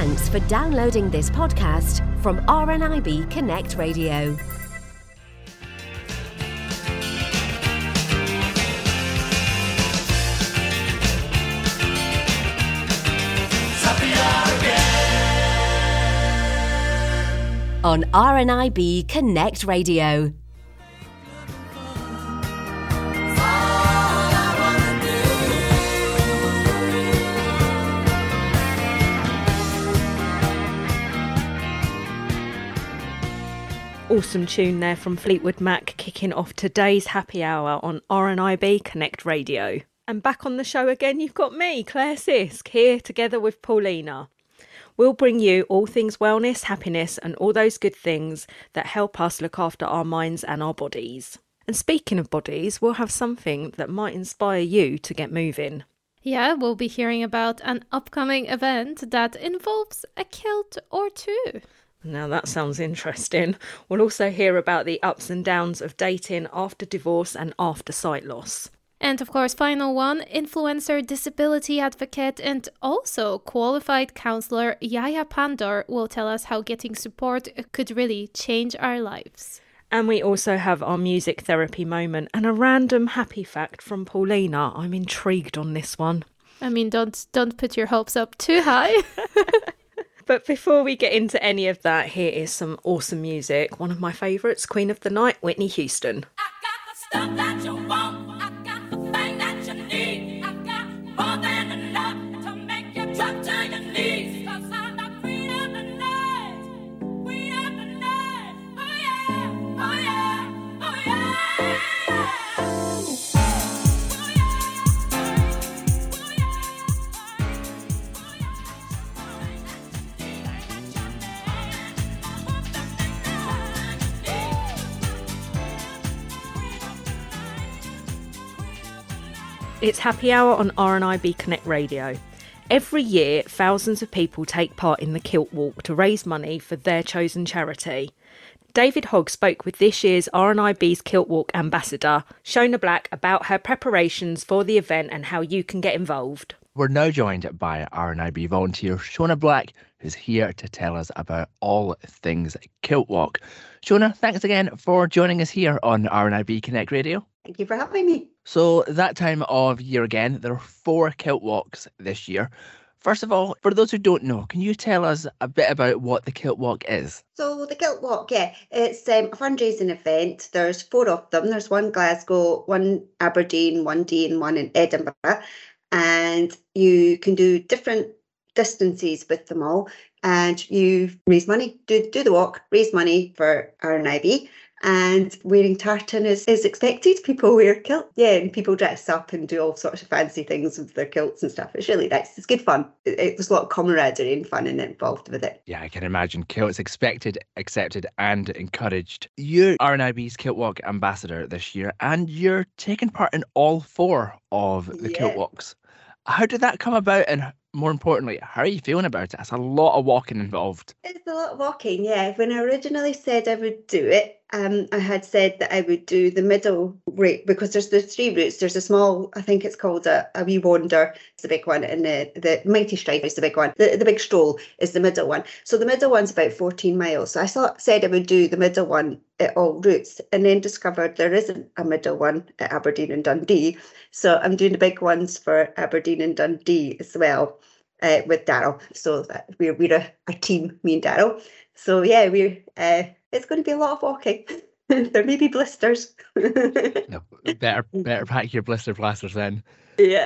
Thanks for downloading this podcast from RNIB Connect Radio. On RNIB Connect Radio. Awesome tune there from Fleetwood Mac, kicking off today's happy hour on RNIB Connect Radio. And back on the show again, you've got me, Claire Sisk, here together with Paulina. We'll bring you all things wellness, happiness and all those good things that help us look after our minds and our bodies. And speaking of bodies, we'll have something that might inspire you to get moving. Yeah, we'll be hearing about an upcoming event that involves a kilt or two. Now that sounds interesting. We'll also hear about the ups and downs of dating after divorce and after sight loss. And of course, final one, influencer, disability advocate and also qualified counsellor Yaya Pandor will tell us how getting support could really change our lives. And we also have our music therapy moment and a random happy fact from Paulina. I'm intrigued on this one. I mean, don't put your hopes up too high. But before we get into any of that, here is some awesome music. One of my favourites, Queen of the Night, Whitney Houston. I got the stuff that you want. I got the thing that you need. I got more than enough to make you drop to your knees. 'Cause I'm the queen of the night. Queen of the night. Oh yeah. Oh yeah. Oh yeah. It's Happy Hour on RNIB Connect Radio. Every year, thousands of people take part in the Kilt Walk to raise money for their chosen charity. David Hogg spoke with this year's RNIB's Kilt Walk ambassador, Shona Black, about her preparations for the event and how you can get involved. We're now joined by RNIB volunteer Shona Black, who's here to tell us about all things Kilt Walk. Shona, thanks again for joining us here on RNIB Connect Radio. Thank you for having me. So that time of year again, there are 4 Kilt Walks this year. First of all, for those who don't know, can you tell us a bit about what the Kilt Walk is? So the Kilt Walk, it's a fundraising event. There's 4 of them. There's one Glasgow, one Aberdeen, one Dee and one in Edinburgh. And you can do different distances with them all. And you raise money, do the walk, raise money for RNIB. And wearing tartan is expected. People wear kilt. Yeah, and people dress up and do all sorts of fancy things with their kilts and stuff. It's really nice. It's good fun. There's a lot of camaraderie and fun involved with it. Yeah, I can imagine. Kilts expected, accepted and encouraged. You're RNIB's Kilt Walk ambassador this year and you're taking part in all 4 of the Kilt Walks. How did that come about and more importantly, how are you feeling about it? It's a lot of walking involved. It's a lot of walking, yeah. When I originally said I would do it, I had said that I would do the middle route because there's the 3 routes. There's a small, I think it's called a wee wander, it's the big one, and the mighty stride is the big one. The big stroll is the middle one. So the middle one's about 14 miles. So I said I would do the middle one at all routes and then discovered there isn't a middle one at Aberdeen and Dundee. So I'm doing the big ones for Aberdeen and Dundee as well. With Daryl, so that we're a team, me and Daryl. So yeah, it's going to be a lot of walking. There may be blisters. No, better pack your blister plasters then. Yeah.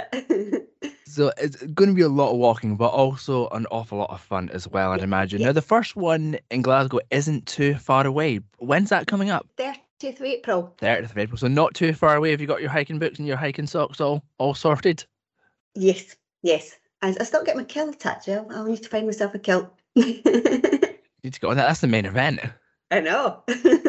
So it's going to be a lot of walking, but also an awful lot of fun as well, I'd imagine. Now, the first one in Glasgow isn't too far away. When's that coming up? 30th of April. 30th of April, so not too far away. Have you got your hiking boots and your hiking socks all sorted? Yes. I still get my kilt actually. I'll need to find myself a kilt. You need to go on that. That's the main event. I know.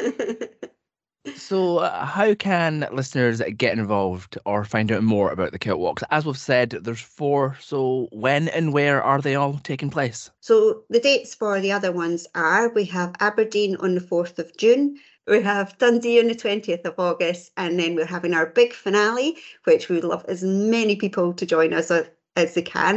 So how can listeners get involved or find out more about the Kilt Walks? As we've said, there's 4. So when and where are they all taking place? So the dates for the other ones are, we have Aberdeen on the 4th of June. We have Dundee on the 20th of August. And then we're having our big finale, which we would love as many people to join us as they can,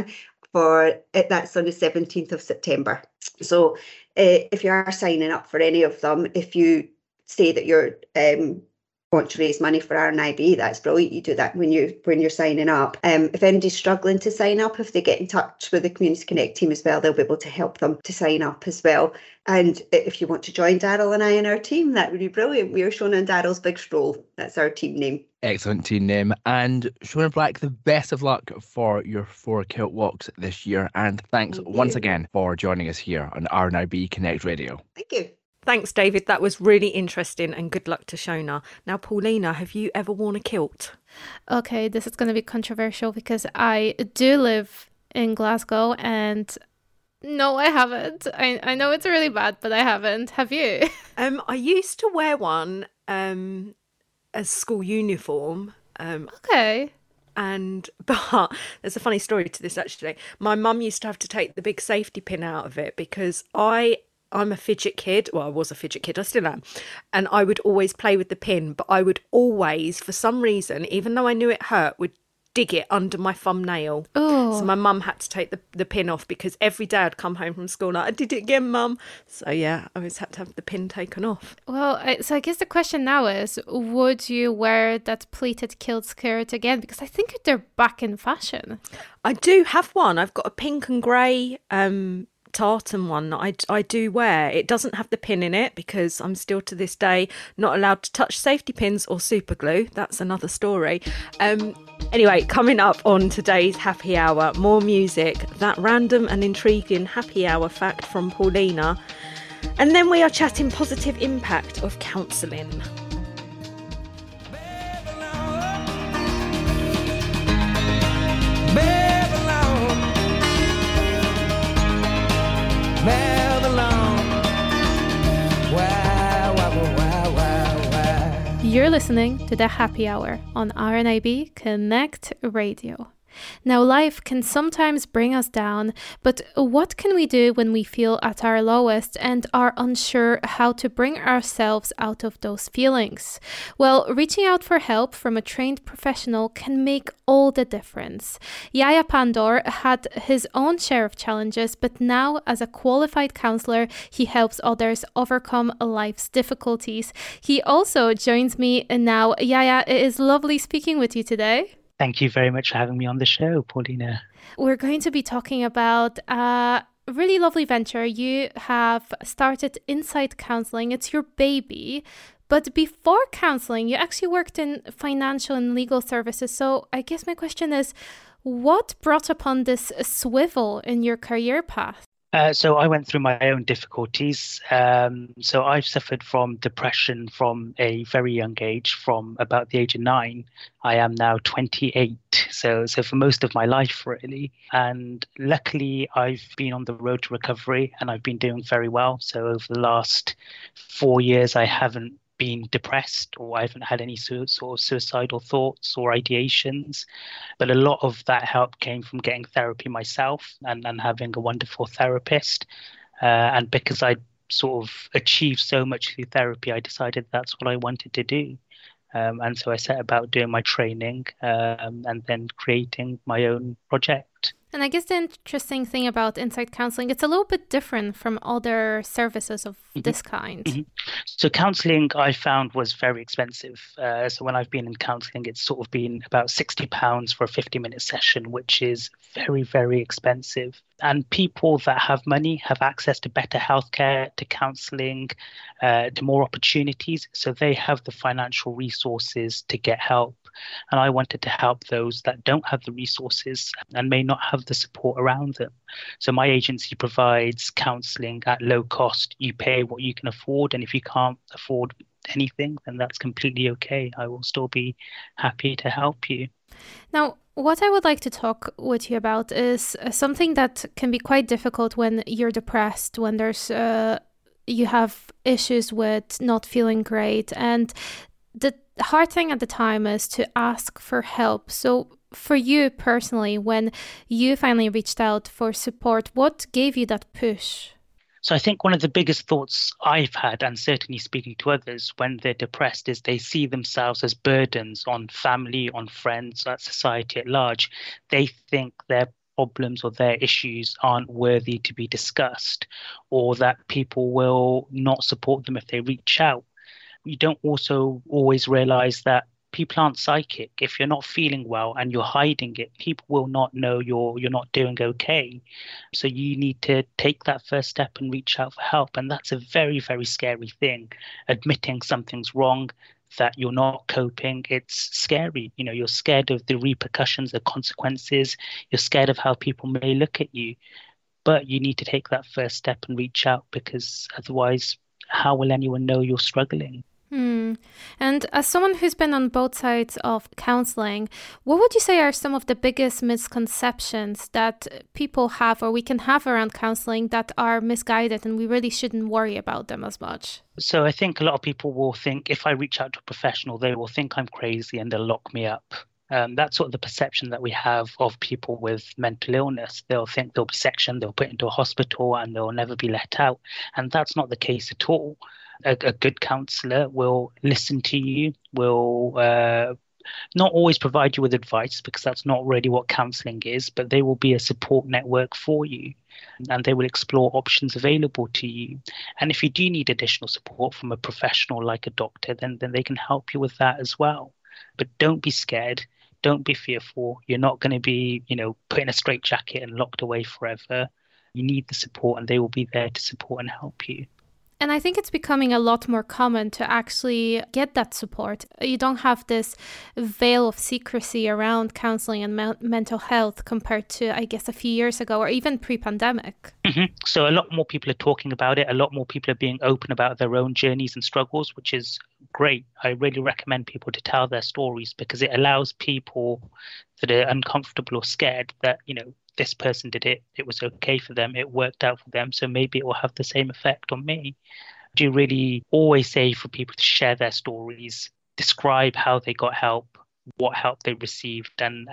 for it. That's on the 17th of September. So if you are signing up for any of them, if you say that you're want to raise money for RNIB, that's brilliant. You do that when you're signing up. If anybody's struggling to sign up, if they get in touch with the Community Connect team as well, they'll be able to help them to sign up as well. And if you want to join Daryl and I in our team, that would be brilliant. We are Shona and Daryl's Big Stroll. That's our team name. Excellent team name. And Shona Black, the best of luck for your 4 kilt walks this year. And thanks once again for joining us here on RNIB Connect Radio. Thank you. Thanks, David. That was really interesting, and good luck to Shona. Now, Paulina, have you ever worn a kilt? Okay, this is going to be controversial because I do live in Glasgow, and no, I haven't. I know it's really bad, but I haven't. Have you? I used to wear one as school uniform. Okay. But there's a funny story to this, actually. My mum used to have to take the big safety pin out of it because I'm a fidget kid. Well, I was a fidget kid. I still am. And I would always play with the pin, but I would always, for some reason, even though I knew it hurt, would dig it under my thumbnail. Oh. So my mum had to take the pin off because every day I'd come home from school like, I did it again, Mum. So yeah, I always had to have the pin taken off. Well, so I guess the question now is, would you wear that pleated kilt skirt again? Because I think they're back in fashion. I do have one. I've got a pink and grey tartan one that I do wear. It doesn't have the pin in it because I'm still to this day not allowed to touch safety pins or super glue. That's another story. Anyway, coming up on today's happy hour, more music, that random and intriguing happy hour fact from Paulina, and then we are chatting positive impact of counselling. You're listening to the Happy Hour on RNIB Connect Radio. Now, life can sometimes bring us down, but what can we do when we feel at our lowest and are unsure how to bring ourselves out of those feelings? Well, reaching out for help from a trained professional can make all the difference. Yaya Pandor had his own share of challenges, but now as a qualified counsellor, he helps others overcome life's difficulties. He also joins me now. Yaya, it is lovely speaking with you today. Thank you very much for having me on the show, Paulina. We're going to be talking about a really lovely venture. You have started Insight Counselling. It's your baby. But before counselling, you actually worked in financial and legal services. So I guess my question is, what brought upon this swivel in your career path? So I went through my own difficulties. So I've suffered from depression from a very young age, from about the age of 9. I am now 28. So for most of my life, really. And luckily, I've been on the road to recovery and I've been doing very well. So over the last 4 years, I haven't been depressed, or I haven't had any sort of suicidal thoughts or ideations. But a lot of that help came from getting therapy myself and having a wonderful therapist. And because I sort of achieved so much through therapy, I decided that's what I wanted to do. And so I set about doing my training and then creating my own project. And I guess the interesting thing about Insight Counselling, it's a little bit different from other services of this kind. Mm-hmm. So counselling, I found, was very expensive. So when I've been in counselling, it's sort of been about £60 for a 50-minute session, which is very, very expensive. And people that have money have access to better healthcare, to counselling, to more opportunities. So they have the financial resources to get help. And I wanted to help those that don't have the resources and may not have the support around them. So my agency provides counselling at low cost. You pay what you can afford. And if you can't afford anything, then that's completely okay. I will still be happy to help you. Now, what I would like to talk with you about is something that can be quite difficult when you're depressed, when there's you have issues with not feeling great. And the hard thing at the time is to ask for help. So for you personally, when you finally reached out for support, what gave you that push? So I think one of the biggest thoughts I've had, and certainly speaking to others when they're depressed, is they see themselves as burdens on family, on friends, on society at large. They think they're problems or their issues aren't worthy to be discussed, or that people will not support them if they reach out. You don't also always realize that people aren't psychic. If you're not feeling well and you're hiding it, people will not know you're not doing okay. So you need to take that first step and reach out for help. And that's a very, very scary thing. Admitting something's wrong, that you're not coping, it's scary. You're scared of the repercussions, the consequences. You're scared of how people may look at you. But you need to take that first step and reach out, because otherwise, how will anyone know you're struggling? And as someone who's been on both sides of counselling, what would you say are some of the biggest misconceptions that people have or we can have around counselling that are misguided and we really shouldn't worry about them as much? So I think a lot of people will think if I reach out to a professional, they will think I'm crazy and they'll lock me up. That's sort of the perception that we have of people with mental illness. They'll think they'll be sectioned, they'll put into a hospital and they'll never be let out. And that's not the case at all. A good counsellor will listen to you, will not always provide you with advice, because that's not really what counselling is, but they will be a support network for you, and they will explore options available to you. And if you do need additional support from a professional like a doctor, then they can help you with that as well. But don't be scared. Don't be fearful. You're not going to be, put in a straitjacket and locked away forever. You need the support, and they will be there to support and help you. And I think it's becoming a lot more common to actually get that support. You don't have this veil of secrecy around counselling and mental health compared to, I guess, a few years ago or even pre-pandemic. Mm-hmm. So a lot more people are talking about it. A lot more people are being open about their own journeys and struggles, which is great. I really recommend people to tell their stories, because it allows people that are uncomfortable or scared that, this person did it, it was okay for them, it worked out for them, so maybe it will have the same effect on me. I do really always say for people to share their stories, describe how they got help, what help they received, and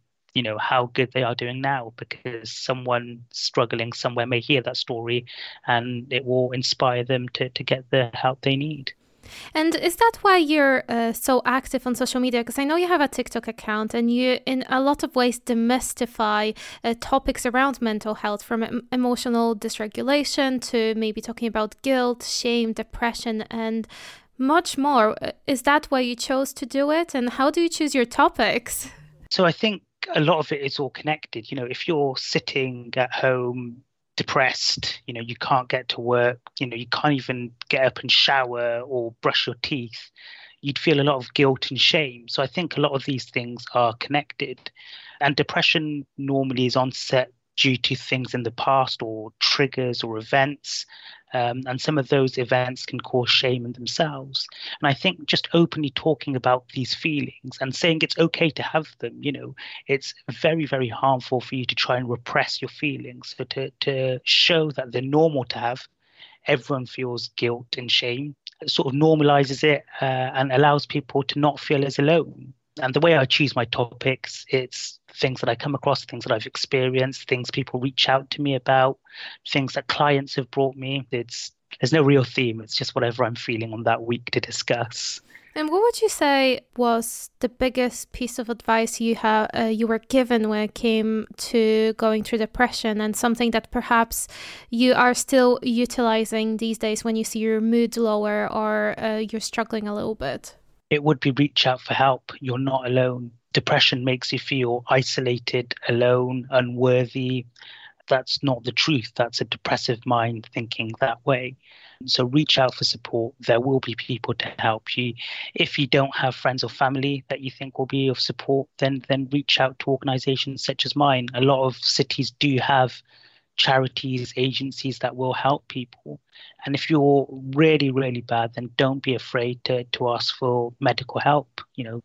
how good they are doing now, because someone struggling somewhere may hear that story and it will inspire them to get the help they need. And is that why you're so active on social media? Because I know you have a TikTok account and you, in a lot of ways, demystify topics around mental health, from emotional dysregulation to maybe talking about guilt, shame, depression, and much more. Is that why you chose to do it? And how do you choose your topics? So I think a lot of it is all connected. If you're sitting at home depressed, you can't get to work, you can't even get up and shower or brush your teeth, you'd feel a lot of guilt and shame. So I think a lot of these things are connected. And depression normally is onset due to things in the past or triggers or events. And some of those events can cause shame in themselves. And I think just openly talking about these feelings and saying it's okay to have them, it's very, very harmful for you to try and repress your feelings. So to show that they're normal to have, everyone feels guilt and shame. It sort of normalizes it and allows people to not feel as alone. And the way I choose my topics, it's things that I come across, things that I've experienced, things people reach out to me about, things that clients have brought me. There's no real theme. It's just whatever I'm feeling on that week to discuss. And what would you say was the biggest piece of advice you were given when it came to going through depression, and something that perhaps you are still utilizing these days when you see your mood lower or you're struggling a little bit? It would be reach out for help. You're not alone. Depression makes you feel isolated, alone, unworthy. That's not the truth. That's a depressive mind thinking that way. So reach out for support. There will be people to help you. If you don't have friends or family that you think will be of support, then reach out to organizations such as mine. A lot of cities do have charities, agencies that will help people. And if you're really, really bad, then don't be afraid to ask for medical help.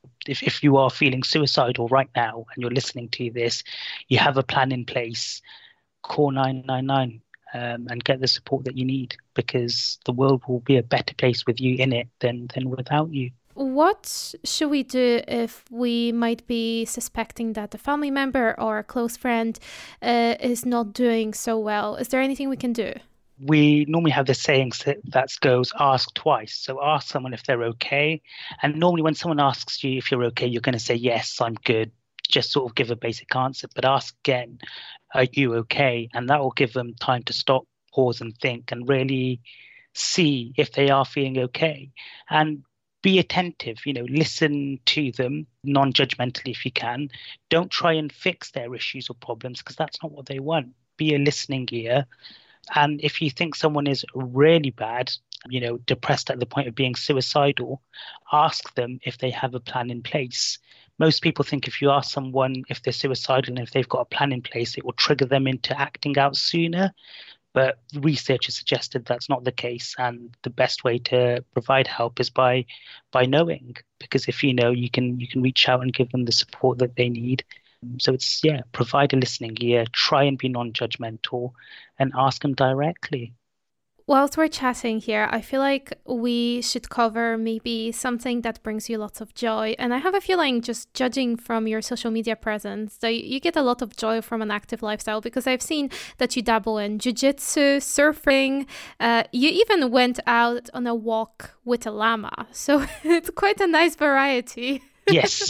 If you are feeling suicidal right now and you're listening to this, you have a plan in place, call 999 and get the support that you need, because the world will be a better place with you in it than without you. What should we do if we might be suspecting that a family member or a close friend is not doing so well? Is there anything we can do? We normally have this saying that goes, ask twice. So ask someone if they're okay. And normally when someone asks you if you're okay, you're going to say, yes, I'm good. just sort of give a basic answer, but ask again, are you okay? And that will give them time to stop, pause and think and really see if they are feeling okay. And be attentive, listen to them non-judgmentally if you can. Don't try and fix their issues or problems because that's not what they want. Be a listening ear. And if you think someone is really bad, depressed at the point of being suicidal, ask them if they have a plan in place. Most people think if you ask someone if they're suicidal and if they've got a plan in place, it will trigger them into acting out sooner. But research has suggested that's not the case. And the best way to provide help is by knowing, because if you know, you can reach out and give them the support that they need. So it's, provide a listening ear, try and be non-judgmental and ask them directly. Whilst we're chatting here, I feel like we should cover maybe something that brings you lots of joy. And I have a feeling, just judging from your social media presence, that you get a lot of joy from an active lifestyle, because I've seen that you dabble in jiu-jitsu, surfing. You even went out on a walk with a llama. So it's quite a nice variety. Yes,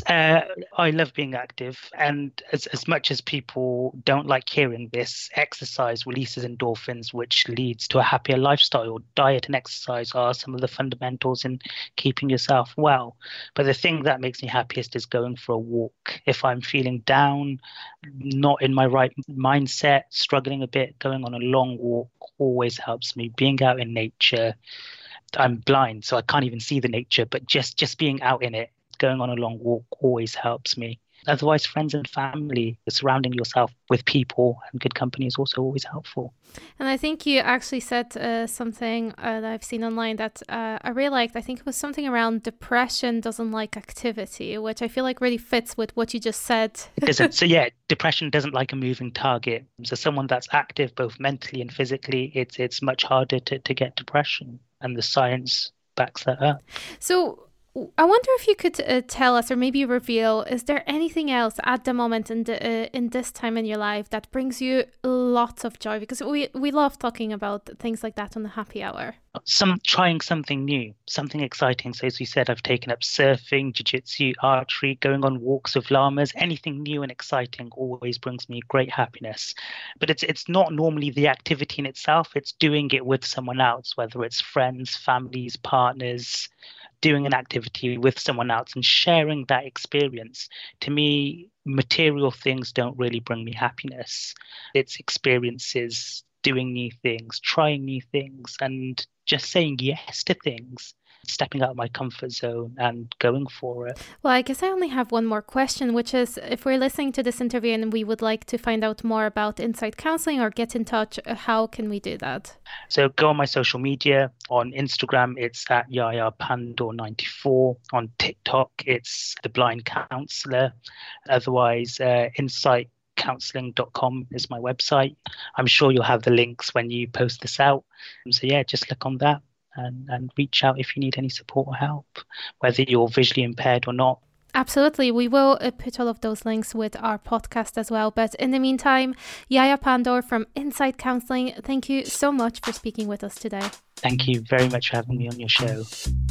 I love being active. And as much as people don't like hearing this, exercise releases endorphins, which leads to a happier lifestyle. Diet and exercise are some of the fundamentals in keeping yourself well. But the thing that makes me happiest is going for a walk. If I'm feeling down, not in my right mindset, struggling a bit, going on a long walk always helps me. Being out in nature. I'm blind, so I can't even see the nature, but just being out in it, going on a long walk always helps me. Otherwise, friends and family, surrounding yourself with people and good company is also always helpful. And I think you actually said something that I've seen online that I really liked. I think it was something around depression doesn't like activity, which I feel like really fits with what you just said. It doesn't. So depression doesn't like a moving target. So someone that's active both mentally and physically, it's much harder to get depression. And the science backs that up. So I wonder if you could tell us, or maybe reveal, is there anything else at the moment in this time in your life that brings you lots of joy? Because we love talking about things like that on the happy hour. Trying something new, something exciting. So as we said, I've taken up surfing, jiu-jitsu, archery, going on walks with llamas. Anything new and exciting always brings me great happiness. But it's not normally the activity in itself. It's doing it with someone else, whether it's friends, families, partners, doing an activity with someone else and sharing that experience. To me, material things don't really bring me happiness. It's experiences, doing new things, trying new things, and just saying yes to things, stepping out of my comfort zone and going for it. Well, I guess I only have one more question, which is, if we're listening to this interview and we would like to find out more about Insight Counselling or get in touch, how can we do that? So go on my social media. On Instagram, it's at YayaPandor94. On TikTok, it's The Blind Counsellor. Otherwise, insightcounselling.com is my website. I'm sure you'll have the links when you post this out. So just look on that. And reach out if you need any support or help, whether you're visually impaired or not. Absolutely. We will put all of those links with our podcast as well. But in the meantime, Yaya Pandor from Insight Counselling, thank you so much for speaking with us today. Thank you very much for having me on your show.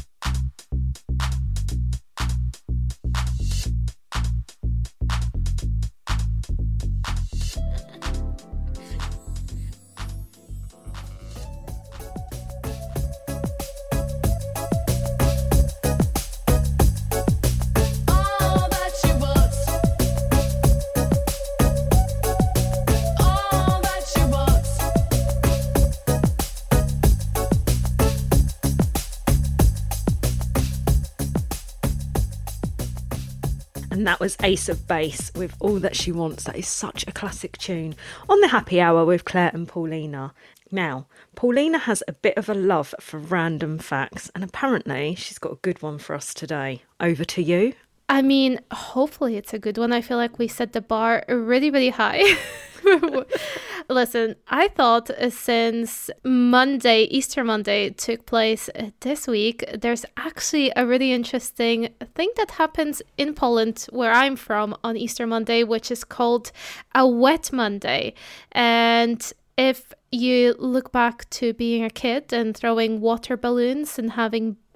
And that was Ace of Base with All That She Wants. That is such a classic tune. On the happy hour with Claire and Paulina. Now, Paulina has a bit of a love for random facts, and apparently she's got a good one for us today. Over to you. I mean, hopefully it's a good one. I feel like we set the bar really, really high. Listen, I thought since Easter Monday took place this week, there's actually a really interesting thing that happens in Poland, where I'm from, on Easter Monday, which is called a Wet Monday. And if you look back to being a kid and throwing water balloons and having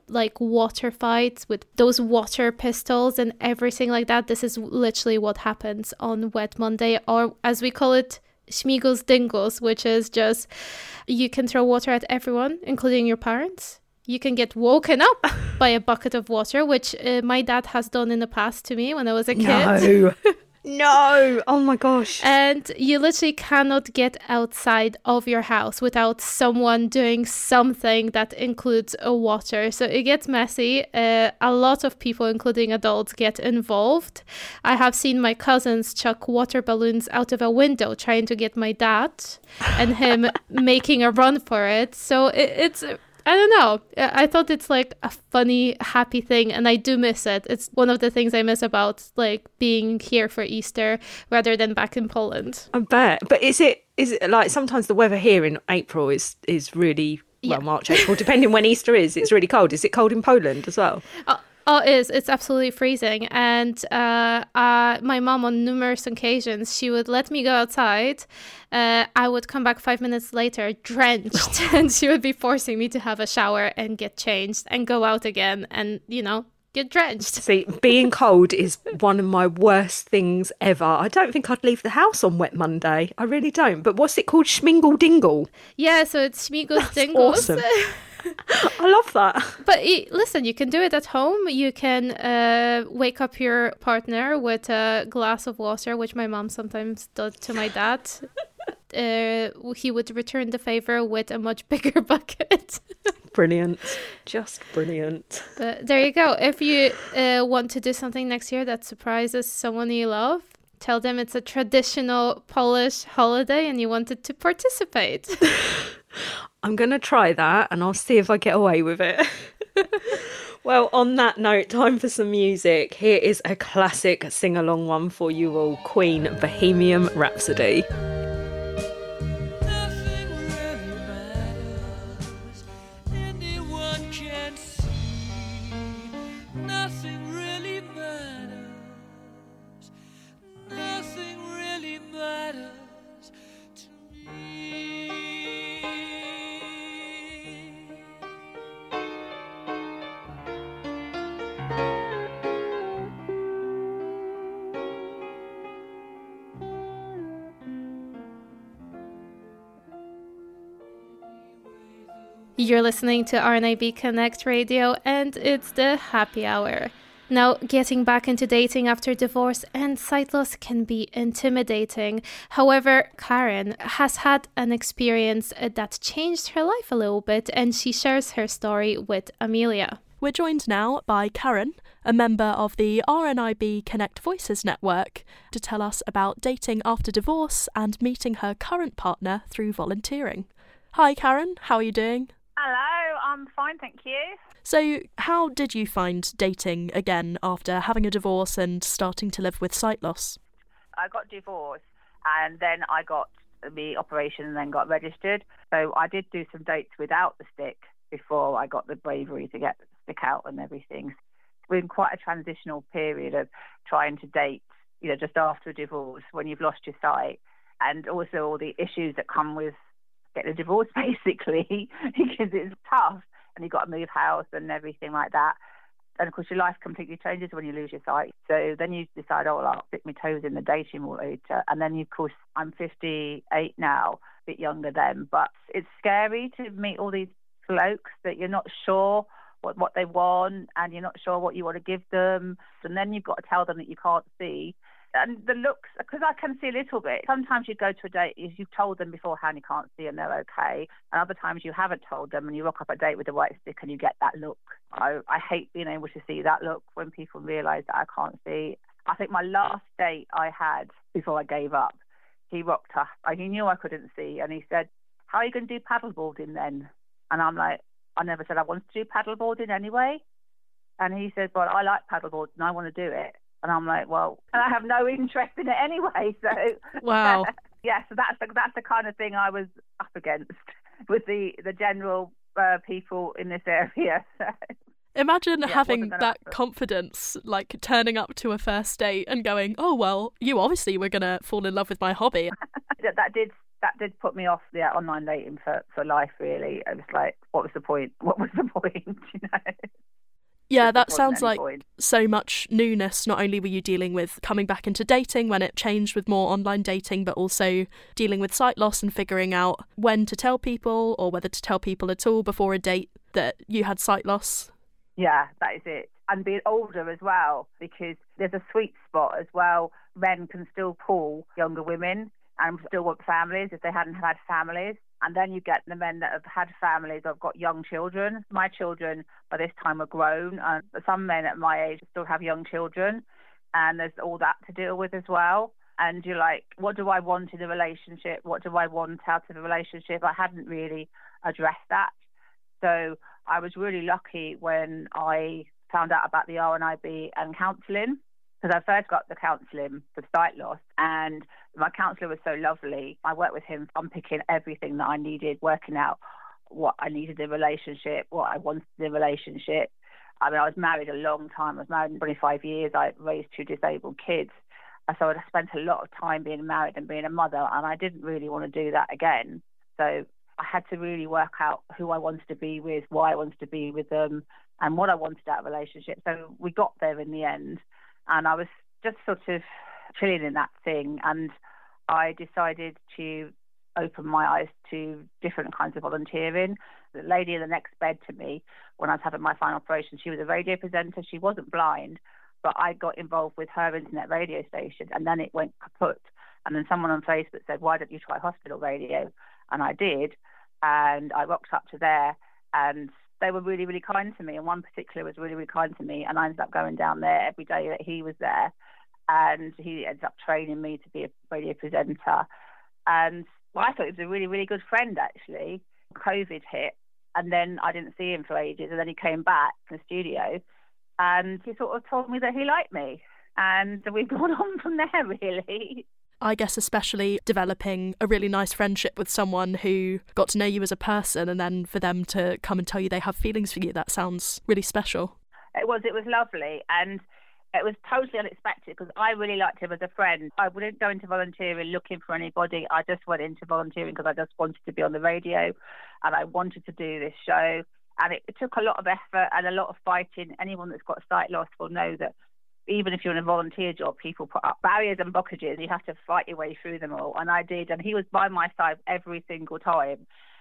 like water fights with those water pistols and everything like that. This is literally what happens on Wet Monday, or as we call it, Śmigos Dingos, which is just you can throw water at everyone, including your parents. You can get woken up by a bucket of water, which my dad has done in the past to me when I was a kid. No. No. Oh my gosh. And you literally cannot get outside of your house without someone doing something that includes water. So it gets messy. A lot of people, including adults, get involved. I have seen my cousins chuck water balloons out of a window trying to get my dad and him making a run for it. So it's I don't know. I thought it's like a funny, happy thing, and I do miss it. It's one of the things I miss about like being here for Easter rather than back in Poland. I bet. But is it like sometimes the weather here in April is really, well, March, April, depending when Easter is, it's really cold. Is it cold in Poland as well? Oh, it is. It's absolutely freezing. And my mom, on numerous occasions, she would let me go outside. I would come back 5 minutes later drenched, and she would be forcing me to have a shower and get changed and go out again and, get drenched. See, being cold is one of my worst things ever. I don't think I'd leave the house on Wet Monday. I really don't. But what's it called? Schmingle Dingle? Yeah, so it's Śmigos Dingos. Awesome. I love that. But listen, you can do it at home. You can wake up your partner with a glass of water, which my mom sometimes does to my dad. He would return the favor with a much bigger bucket. Brilliant. Just brilliant. But there you go. If you want to do something next year that surprises someone you love, tell them it's a traditional Polish holiday and you wanted to participate. I'm going to try that and I'll see if I get away with it. Well, on that note, time for some music. Here is a classic sing-along one for you all, Queen, Bohemian Rhapsody. You're listening to RNIB Connect Radio, and it's the happy hour. Now, getting back into dating after divorce and sight loss can be intimidating. However, Karen has had an experience that changed her life a little bit, and she shares her story with Amelia. We're joined now by Karen, a member of the RNIB Connect Voices network, to tell us about dating after divorce and meeting her current partner through volunteering. Hi, Karen. How are you doing? Hello, I'm fine, thank you. So, how did you find dating again after having a divorce and starting to live with sight loss? I got divorced and then I got the operation and then got registered. So I did do some dates without the stick before I got the bravery to get the stick out and everything. We're in quite a transitional period of trying to date, just after a divorce when you've lost your sight, and also all the issues that come with getting a divorce, basically, because it's tough and you've got to move house and everything like that. And of course your life completely changes when you lose your sight. So then you decide, I'll dip my toes in the dating later. And then of course I'm 58 now, a bit younger then, but it's scary to meet all these blokes that you're not sure what they want and you're not sure what you want to give them. And then you've got to tell them that you can't see. And the looks, because I can see a little bit. Sometimes you go to a date, you've told them beforehand you can't see and they're okay. And other times you haven't told them and you rock up a date with a white stick and you get that look. I hate being able to see that look when people realise that I can't see. I think my last date I had before I gave up, he rocked up. He knew I couldn't see and he said, how are you going to do paddleboarding then? And I'm like, I never said I wanted to do paddleboarding anyway. And he said, well, I like paddleboarding and I want to do it. And I'm like, well, and I have no interest in it anyway. So wow, yeah. So that's the kind of thing I was up against with the general people in this area. So, imagine having that confidence, like turning up to a first date and going, oh well, you obviously were gonna fall in love with my hobby. that did that did put me off the online dating for life, really. I was like, what was the point? What was the point? You know? Yeah, that sounds like so much newness. Not only were you dealing with coming back into dating when it changed with more online dating, but also dealing with sight loss and figuring out when to tell people or whether to tell people at all before a date that you had sight loss. Yeah, that is it. And being older as well, because there's a sweet spot as well. Men can still pull younger women and still want families if they hadn't had families. And then you get the men that have had families or have got young children. My children by this time are grown, and some men at my age still have young children, and there's all that to deal with as well. And you're like, what do I want in a relationship? What do I want out of a relationship? I hadn't really addressed that. So I was really lucky when I found out about the RNIB and counselling, because I first got the counselling for sight loss, and my counsellor was so lovely. I worked with him on picking everything that I needed, working out what I needed in a relationship, what I wanted in a relationship. I mean, I was married a long time. I was married 25 years. I raised 2 disabled kids. So I spent a lot of time being married and being a mother, and I didn't really want to do that again. So I had to really work out who I wanted to be with, why I wanted to be with them, and what I wanted out of a relationship. So we got there in the end. And I was just sort of chilling in that thing, and I decided to open my eyes to different kinds of volunteering. The lady in the next bed to me, when I was having my final operation, she was a radio presenter. She wasn't blind, but I got involved with her internet radio station, and then it went kaput. And then someone on Facebook said, why don't you try hospital radio? And I did, and I rocked up to there, and they were really, really kind to me, and one particular was really, really kind to me, and I ended up going down there every day that he was there, and he ended up training me to be a radio presenter. And I thought he was a really, really good friend, actually. COVID hit, and then I didn't see him for ages, and then he came back to the studio, and he sort of told me that he liked me, and we've gone on from there, really. I guess especially developing a really nice friendship with someone who got to know you as a person, and then for them to come and tell you they have feelings for you, that sounds really special. It was lovely, and it was totally unexpected because I really liked him as a friend. I wouldn't go into volunteering looking for anybody. I just went into volunteering because I just wanted to be on the radio, and I wanted to do this show. And it took a lot of effort and a lot of fighting. Anyone that's got sight loss will know that even if you're in a volunteer job, people put up barriers and blockages. You have to fight your way through them all. And I did. And he was by my side every single time.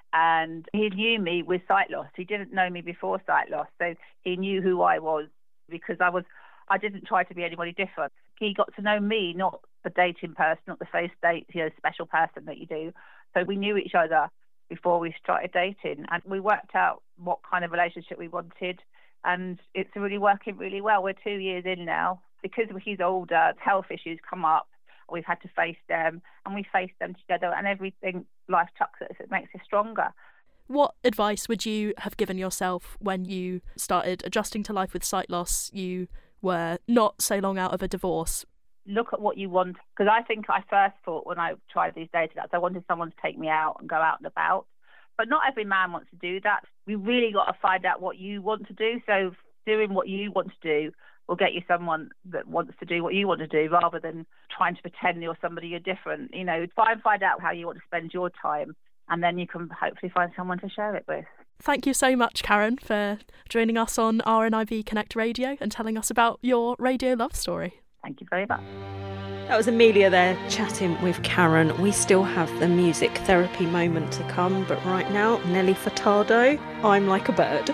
And he knew me with sight loss. He didn't know me before sight loss. So he knew who I was, because I didn't try to be anybody different. He got to know me, not the dating person, not the first date, special person that you do. So we knew each other before we started dating. And we worked out what kind of relationship we wanted. And it's really working really well. We're 2 years in now. Because he's older, health issues come up. We've had to face them, and we face them together. And everything life chucks at us, it makes us stronger. What advice would you have given yourself when you started adjusting to life with sight loss? You were not so long out of a divorce. Look at what you want. Because I think I first thought when I tried these dating apps, I wanted someone to take me out and go out and about. But not every man wants to do that. We really got to find out what you want to do. So doing what you want to do will get you someone that wants to do what you want to do, rather than trying to pretend you're somebody you're different. Try and find out how you want to spend your time, and then you can hopefully find someone to share it with. Thank you so much, Karen, for joining us on RNIB Connect Radio and telling us about your radio love story. Thank you very much. That was Amelia there chatting with Karen. We still have the music therapy moment to come, but right now, Nelly Furtado, I'm Like a Bird.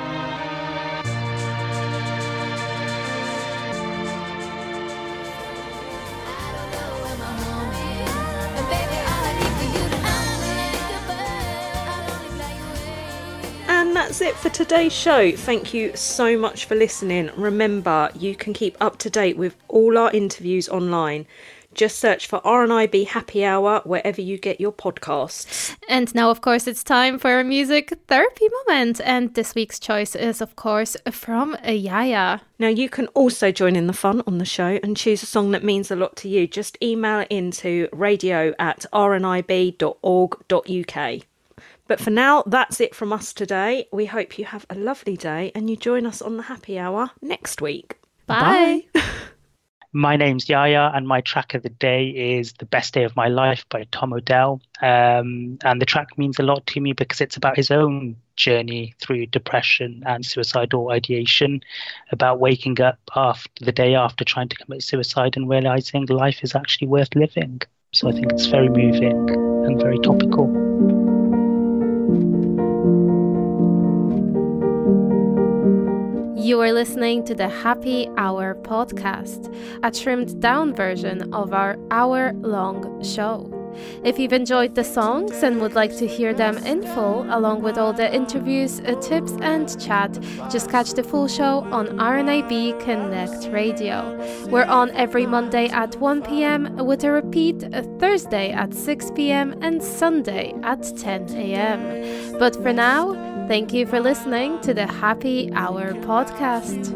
That's it for today's show. Thank you so much for listening. Remember, you can keep up to date with all our interviews online. Just search for RNIB Happy Hour wherever you get your podcasts. And now, of course, it's time for a music therapy moment. And this week's choice is, of course, from Yaya. Now, you can also join in the fun on the show and choose a song that means a lot to you. Just email it into radio@rnib.org.uk. But for now, that's it from us today. We hope you have a lovely day and you join us on the Happy Hour next week. Bye. Bye. My name's Yaya, and my track of the day is The Best Day of My Life by Tom Odell. And the track means a lot to me because it's about his own journey through depression and suicidal ideation, about waking up after the day after trying to commit suicide and realizing life is actually worth living. So I think it's very moving and very topical. You are listening to the Happy Hour podcast, a trimmed down version of our hour-long show. If you've enjoyed the songs and would like to hear them in full, along with all the interviews, tips and chat, just catch the full show on RNIB Connect Radio. We're on every Monday at 1 p.m. with a repeat Thursday at 6 p.m. and Sunday at 10 a.m. But for now, thank you for listening to the Happy Hour podcast.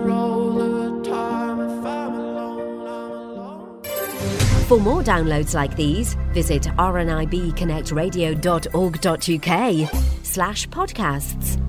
For more downloads like these, visit rnibconnectradio.org.uk/podcasts.